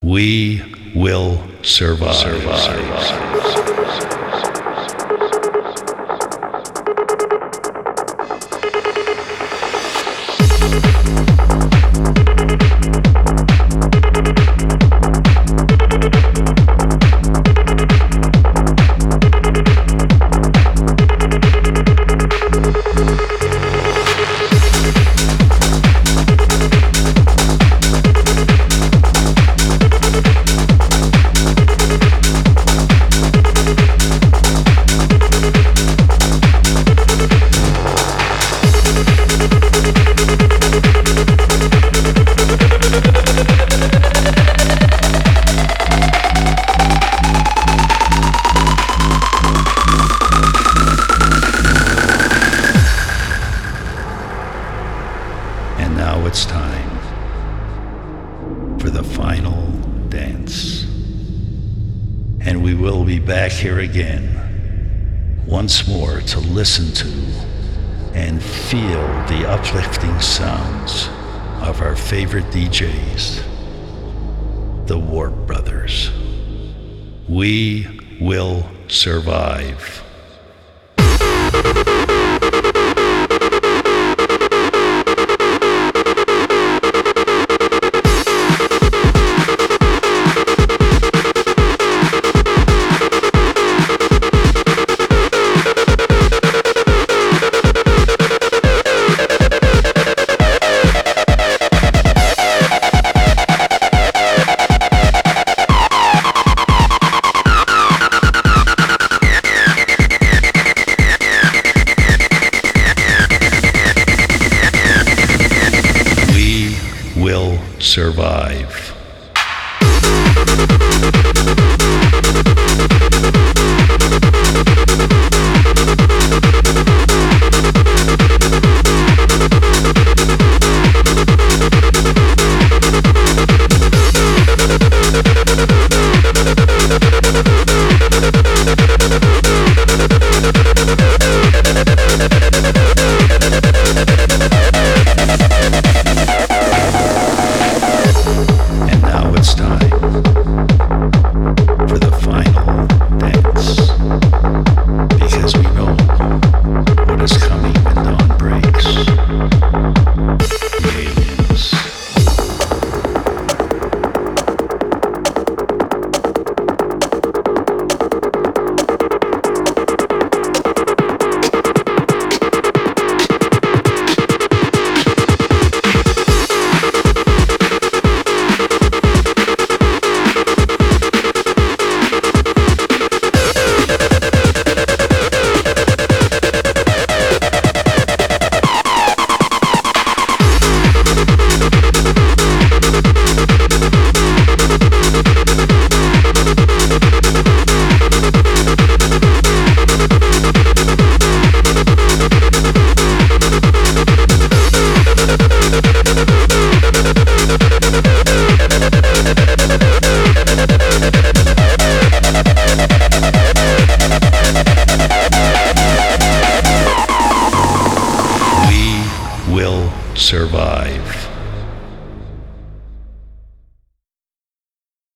We will survive. And now it's time for the final dance. And we will be back here again, once more to listen to and feel the uplifting sounds of our favorite DJs, the Warp Brothers. We will survive. Will survive. And now it's time for the final dance, because we know what is coming when dawn breaks. The aliens. Will survive.